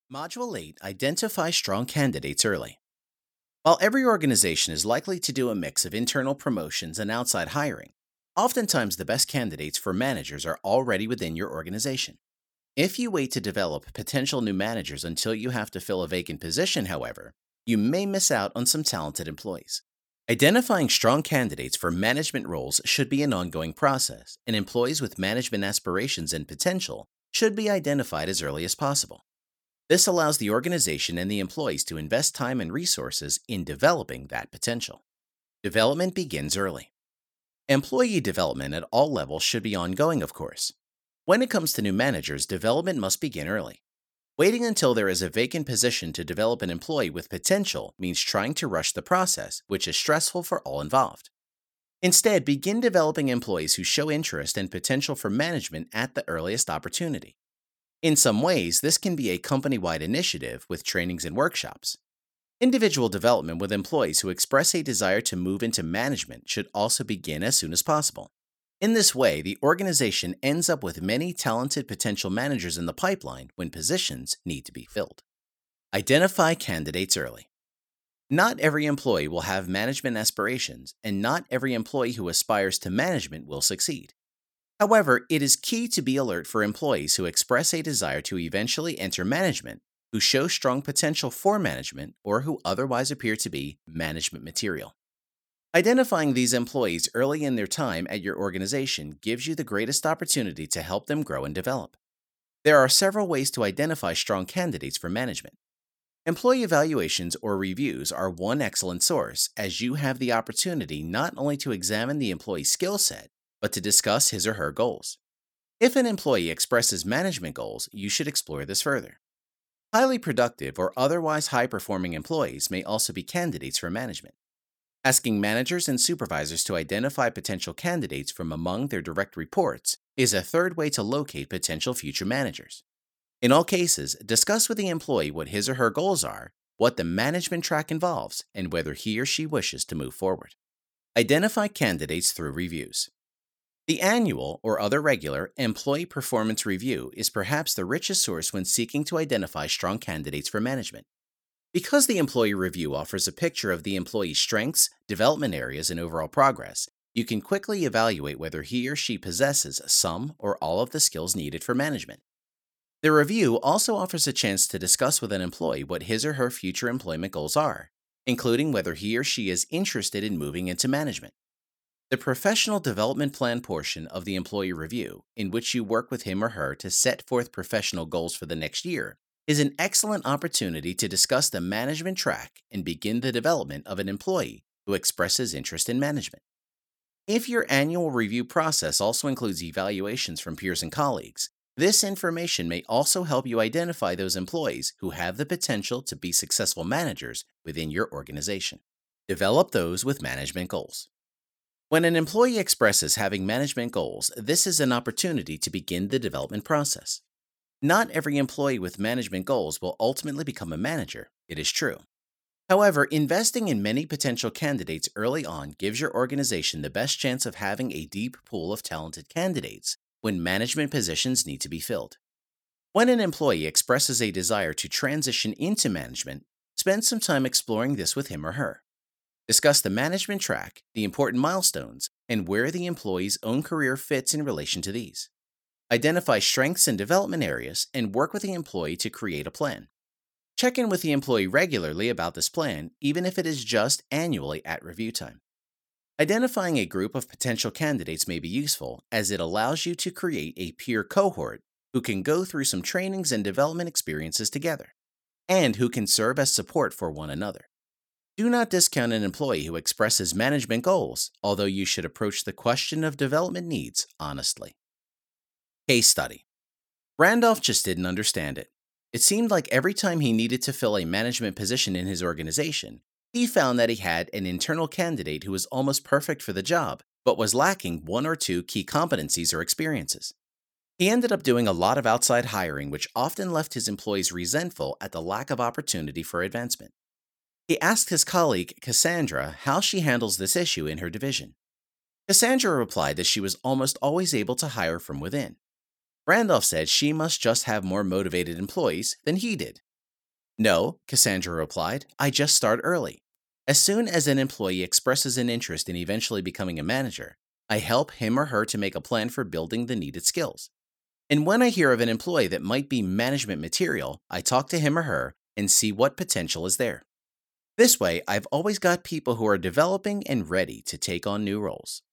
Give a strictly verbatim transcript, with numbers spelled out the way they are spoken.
Module eight Identify strong candidates early. While every organization is likely to do a mix of internal promotions and outside hiring, oftentimes the best candidates for managers are already within your organization. If you wait to develop potential new managers until you have to fill a vacant position, however, you may miss out on some talented employees. Identifying strong candidates for management roles should be an ongoing process, and employees with management aspirations and potential should be identified as early as possible. This allows the organization and the employees to invest time and resources in developing that potential. Development begins early. Employee development at all levels should be ongoing, of course. When it comes to new managers, development must begin early. Waiting until there is a vacant position to develop an employee with potential means trying to rush the process, which is stressful for all involved. Instead, begin developing employees who show interest and potential for management at the earliest opportunity. In some ways, this can be a company-wide initiative with trainings and workshops. Individual development with employees who express a desire to move into management should also begin as soon as possible. In this way, the organization ends up with many talented potential managers in the pipeline when positions need to be filled. Identify candidates early. Not every employee will have management aspirations, and not every employee who aspires to management will succeed. However, it is key to be alert for employees who express a desire to eventually enter management, who show strong potential for management, or who otherwise appear to be management material. Identifying these employees early in their time at your organization gives you the greatest opportunity to help them grow and develop. There are several ways to identify strong candidates for management. Employee evaluations or reviews are one excellent source, as you have the opportunity not only to examine the employee's skill set, but to discuss his or her goals. If an employee expresses management goals, you should explore this further. Highly productive or otherwise high-performing employees may also be candidates for management. Asking managers and supervisors to identify potential candidates from among their direct reports is a third way to locate potential future managers. In all cases, discuss with the employee what his or her goals are, what the management track involves, and whether he or she wishes to move forward. Identify candidates through reviews. The annual or other regular employee performance review is perhaps the richest source when seeking to identify strong candidates for management. Because the employee review offers a picture of the employee's strengths, development areas, and overall progress, you can quickly evaluate whether he or she possesses some or all of the skills needed for management. The review also offers a chance to discuss with an employee what his or her future employment goals are, including whether he or she is interested in moving into management. The professional development plan portion of the employee review, in which you work with him or her to set forth professional goals for the next year, is an excellent opportunity to discuss the management track and begin the development of an employee who expresses interest in management. If your annual review process also includes evaluations from peers and colleagues, this information may also help you identify those employees who have the potential to be successful managers within your organization. Develop those with management goals. When an employee expresses having management goals, this is an opportunity to begin the development process. Not every employee with management goals will ultimately become a manager, it is true. However, investing in many potential candidates early on gives your organization the best chance of having a deep pool of talented candidates when management positions need to be filled. When an employee expresses a desire to transition into management, spend some time exploring this with him or her. Discuss the management track, the important milestones, and where the employee's own career fits in relation to these. Identify strengths and development areas and work with the employee to create a plan. Check in with the employee regularly about this plan, even if it is just annually at review time. Identifying a group of potential candidates may be useful, as it allows you to create a peer cohort who can go through some trainings and development experiences together, and who can serve as support for one another. Do not discount an employee who expresses management goals, although you should approach the question of development needs honestly. Case study. Randolph just didn't understand it. It seemed like every time he needed to fill a management position in his organization, he found that he had an internal candidate who was almost perfect for the job, but was lacking one or two key competencies or experiences. He ended up doing a lot of outside hiring, which often left his employees resentful at the lack of opportunity for advancement. He asked his colleague, Cassandra, how she handles this issue in her division. Cassandra replied that she was almost always able to hire from within. Randolph said she must just have more motivated employees than he did. No, Cassandra replied, I just start early. As soon as an employee expresses an interest in eventually becoming a manager, I help him or her to make a plan for building the needed skills. And when I hear of an employee that might be management material, I talk to him or her and see what potential is there. This way, I've always got people who are developing and ready to take on new roles.